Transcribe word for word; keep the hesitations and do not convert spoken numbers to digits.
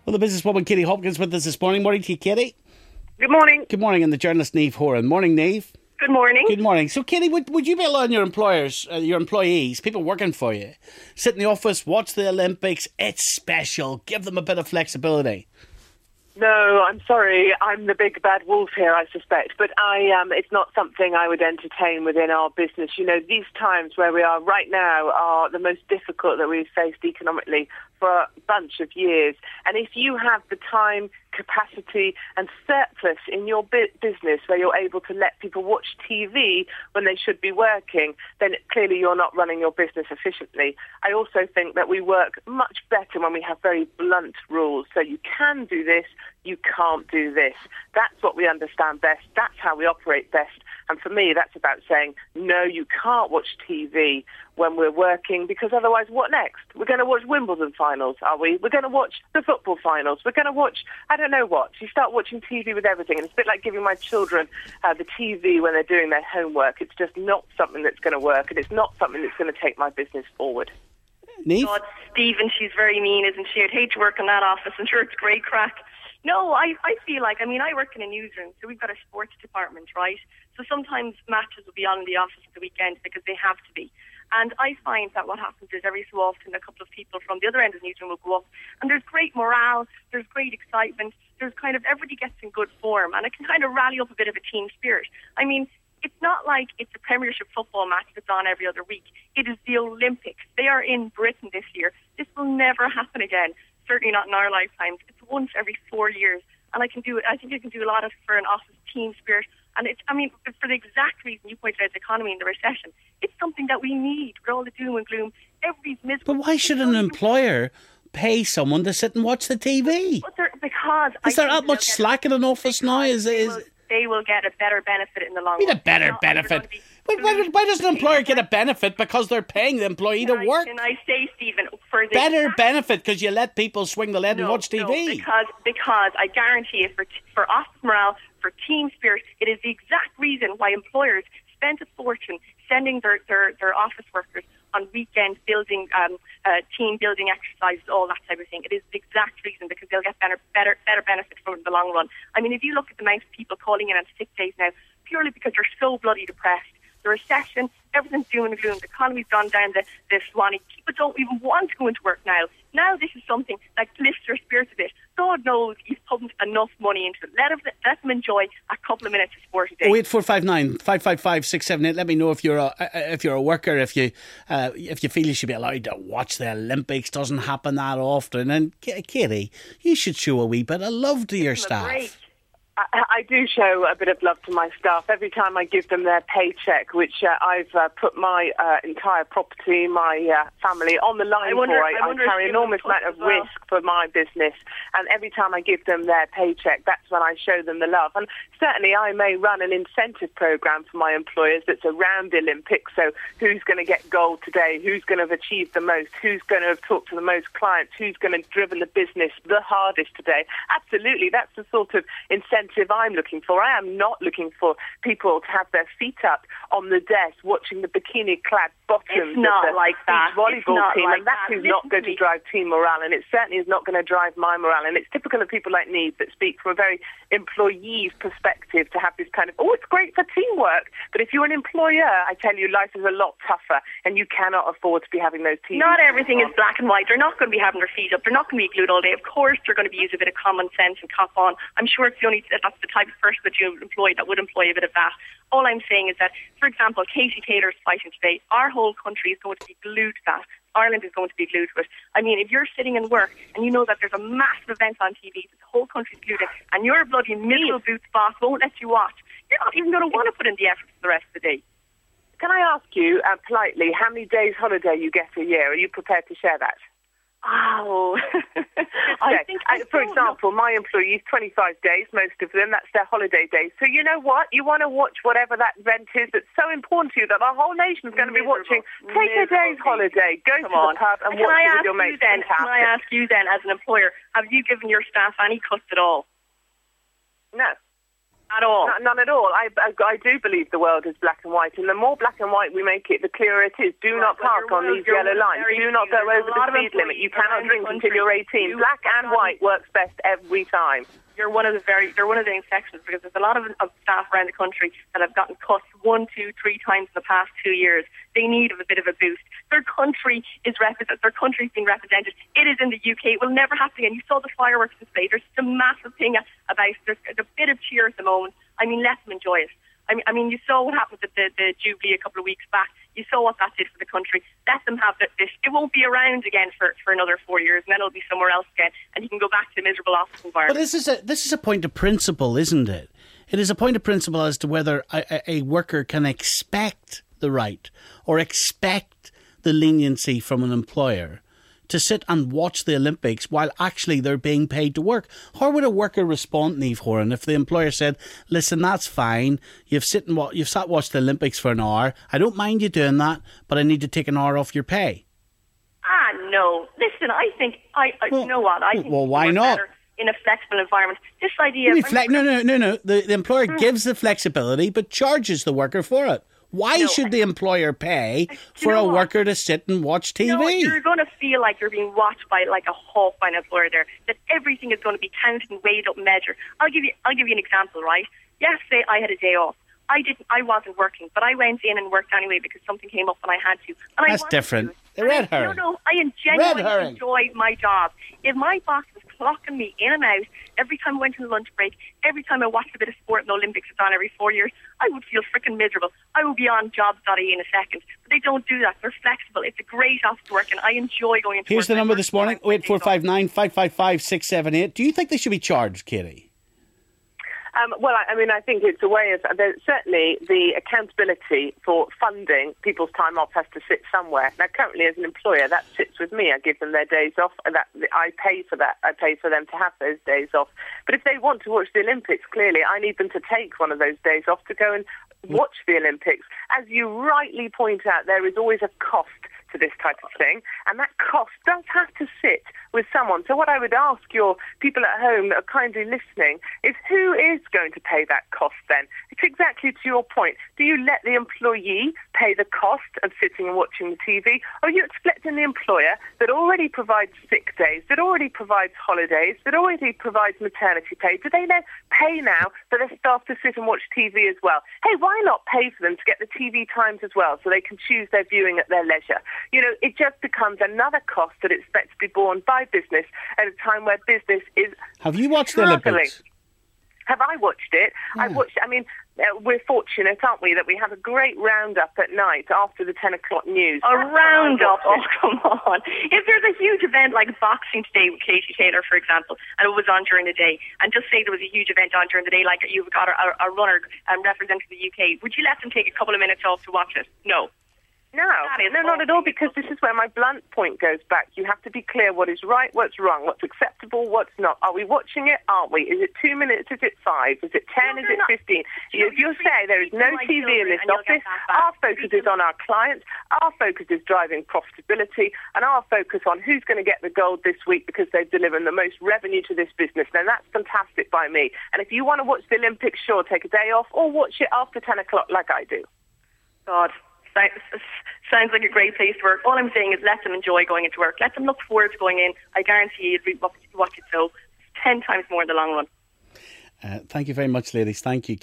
Well, the businesswoman Katie Hopkins with us this morning. Morning to you, Katie. Good morning. Good morning, and the journalist Niamh Horan. Morning, Niamh. Good morning. Good morning. So, Katie, would, would you be allowing your employers, uh, your employees, people working for you, sit in the office, watch the Olympics? It's special. Give them a bit of flexibility. No, I'm sorry. I'm the big bad wolf here, I suspect. But I um, it's not something I would entertain within our business. You know, these times where we are right now are the most difficult that we've faced economically for a bunch of years. And if you have the time, capacity and surplus in your bu- business where you're able to let people watch T V when they should be working, then clearly you're not running your business efficiently. I also think that we work much better when we have very blunt rules. So you can do this, you can't do this. That's what we understand best. That's how we operate best. And for me, that's about saying, no, you can't watch T V when we're working, because otherwise what next? We're going to watch Wimbledon finals, are we? We're going to watch the football finals. We're going to watch, I don't know what. You start watching T V with everything, and it's a bit like giving my children uh, the T V when they're doing their homework. It's just not something that's going to work, and it's not something that's going to take my business forward. Niamh? God, Stephen, she's very mean, isn't she? I'd hate to work in that office. I'm sure it's great crack. No, I, I feel like, I mean, I work in a newsroom, so we've got a sports department, right? So sometimes matches will be on in the office at the weekend because they have to be. And I find that what happens is every so often a couple of people from the other end of the newsroom will go up, and there's great morale, there's great excitement, there's kind of, everybody gets in good form, and it can kind of rally up a bit of a team spirit. I mean, it's not like it's a Premiership football match that's on every other week. It is the Olympics. They are in Britain this year. This will never happen again. Certainly not in our lifetimes. It's once every four years. And I can do it. I think I can do a lot of for an office team spirit. And it's, I mean, for the exact reason you pointed out, the economy and the recession, it's something that we need. For all the doom and gloom, everybody's miserable. But why should an employer pay someone to sit and watch the T V? But there, because Is I there that much slack in an office now? Is, they, is, will, they will get a better benefit in the long Need run. a better It's not like they're benefit. going to be Why, why, why does an employer get a Can benefit? Because they're paying the employee I- to work. Can I say, Stephen, for the Better exact- benefit because you let people swing the lead and No, watch T V. No, because because I guarantee you, for for office morale, for team spirit, it is the exact reason why employers spend a fortune sending their their, their office workers on weekend building, um, uh, team building exercises, all that type of thing. It is the exact reason, because they'll get better, better, better benefit from it in the long run. I mean, if you look at the amount of people calling in on sick days now, purely because they're so bloody depressed. The recession, everything's doom and gloom. The economy's gone down the, the swanny. People don't even want to go into work now. Now this is something that lifts their spirits a bit. God knows he's pumped enough money into it. Let them, let them enjoy a couple of minutes of sport a day. Oh eight four five nine five five five six seven eight. Let me know if you're a if you're a worker, if you uh, if you feel you should be allowed to watch the Olympics. Doesn't happen that often. And Katie, you should show a wee bit of love to your Give them a break. staff. I, I do show a bit of love to my staff every time I give them their paycheck, which uh, I've uh, put my uh, entire property, my uh, family on the line I wonder- for. I, I wonder I if carry you enormous would amount put of as well. risk for my business, and every time I give them their paycheck, that's when I show them the love. And certainly I may run an incentive program for my employers that's around the Olympics. So who's going to get gold today? Who's going to have achieved the most? Who's going to have talked to the most clients? Who's going to have driven the business the hardest today? Absolutely, that's the sort of incentive I'm looking for. I am not looking for people to have their feet up on the desk watching the bikini-clad bottoms It's not of the like that. beach volleyball It's not team, like and that that. is not Listen going to to me. drive team morale, and it certainly is not going to drive my morale. And it's typical of people like me that speak from a very employee's perspective to have this kind of, oh, it's great for teamwork. But if you're an employer, I tell you, life is a lot tougher, and you cannot afford to be having those T V. Not everything is black and white. They're not going to be having their feet up. They're not going to be glued all day. Of course, they're going to be using a bit of common sense and cop on. I'm sure it's the only that's the type of person that you employ that would employ a bit of that. All I'm saying is that, for example, Katie Taylor's fighting today. Our whole country is going to be glued to that. Ireland is going to be glued to it. I mean, if you're sitting in work and you know that there's a massive event on T V that the whole country's glued in, and your bloody miserable boots boss won't let you watch, you're not even going to want to put in the effort for the rest of the day. Can I ask you uh, politely how many days holiday you get a year? Are you prepared to share that? Oh, I Okay. think, Uh, I for don't know. example, my employees, twenty-five days, most of them, that's their holiday days. So you know what? You want to watch whatever that event is that's so important to you that the whole nation is going to be Miserable. watching. Take a day's Miserable. holiday, go Come to on. the pub and Can watch I it with ask your you mates. then? Can I Fantastic. ask you then, as an employer, have you given your staff any cuts at all? No. At all. No, none at all. I, I, I do believe the world is black and white, and the more black and white we make it, the clearer it is. Do right, not park on these yellow lines. Do not go over the speed limit. You cannot drink until you're eighteen. Black and white works best every time. You're one of the very, you're one of the exceptions, because there's a lot of, of staff around the country that have gotten cuts one, two, three times in the past two years. They need a bit of a boost. Their country is represented. Their country's being represented. It is in the U K. It will never happen again. You saw the fireworks display. There's a massive thing about. There's a bit of cheer at the moment. I mean, let them enjoy it. I mean, I mean, you saw what happened with the, the Jubilee a couple of weeks back. You saw what that did for the country. Let them have this. It won't be around again for, for another four years, and then it'll be somewhere else again, and you can go back to the miserable office environment. But this is a this is a point of principle, isn't it? It is a point of principle as to whether a, a worker can expect the right or expect the leniency from an employer to sit and watch the Olympics while actually they're being paid to work. How would a worker respond, Niamh Horan, if the employer said, listen, that's fine, you've sit and wa- you've sat watched the Olympics for an hour, I don't mind you doing that, but I need to take an hour off your pay? Ah, no. Listen, I think, I, I well, you know what, I think well, why not? Better in a flexible environment. This idea... Of, fle- no, no, no, no. The, the employer mm. gives the flexibility but charges the worker for it. Why no, should the employer pay for a worker to sit and watch T V? No, you're going to feel like you're being watched by like a hawk by an employer there. That everything is going to be counted and weighed up, measured. I'll give you. I'll give you an example, right? Yesterday I had a day off. I didn't. I wasn't working, but I went in and worked anyway because something came up and I had to. And That's I different. To. The red herring. No, no. I genuinely enjoy my job. If my boss was clocking me in and out every time I went to the lunch break, every time I watched a bit of sport in the Olympics, it's on every four years, I would feel freaking miserable. I would be on jobs dot I E in a second. But they don't do that. They're flexible. It's a great office to work, and I enjoy going into Here's work. Here's the number this morning, oh eight four five nine, five five five, six seven eight. Do you think they should be charged, Katie? Um, well, I, I mean, I think it's a way of... There's certainly the accountability for funding people's time off has to sit somewhere. Now, currently, as an employer, that sits with me. I give them their days off, and that I pay for that. I pay for them to have those days off. But if they want to watch the Olympics, clearly, I need them to take one of those days off to go and watch the Olympics. As you rightly point out, there is always a cost to this type of thing, and that cost does have to sit with someone. So what I would ask your people at home that are kindly listening is, who is going to pay that cost then? It's exactly to your point. Do you let the employee pay the cost of sitting and watching the T V, or are you expecting the employer that already provides sick days, that already provides holidays, that already provides maternity pay, do they then pay now for their staff to sit and watch T V as well? Hey, why not pay for them to get the T V times as well so they can choose their viewing at their leisure? You know, it just becomes another cost that expects to be borne by business at a time where business is Have you watched struggling. the Olympics? Have I watched it? Yeah. I've watched, I mean, uh, we're fortunate, aren't we, that we have a great roundup at night after the ten o'clock news. A roundup? Oh, come on. If there's a huge event like Boxing Day with Katie Taylor, for example, and it was on during the day, and just say there was a huge event on during the day, like you've got a, a, a runner um, representing the U K, would you let them take a couple of minutes off to watch it? No. No, no, not at all, because this is where my blunt point goes back. You have to be clear what is right, what's wrong, what's acceptable, what's not. Are we watching it? Aren't we? Is it two minutes? Is it five? Is it ten? No, is it not. fifteen? You If you say there is no T V in this office, our focus is on our clients, our focus is driving profitability, and our focus on who's going to get the gold this week because they've delivered the most revenue to this business. Now, that's fantastic by me. And if you want to watch the Olympics, sure, take a day off, or watch it after ten o'clock like I do. God. Sounds like a great place to work. All I'm saying is let them enjoy going into work. Let them look forward to going in. I guarantee you you'll watch it so ten times more in the long run. Uh, thank you very much, ladies. Thank you.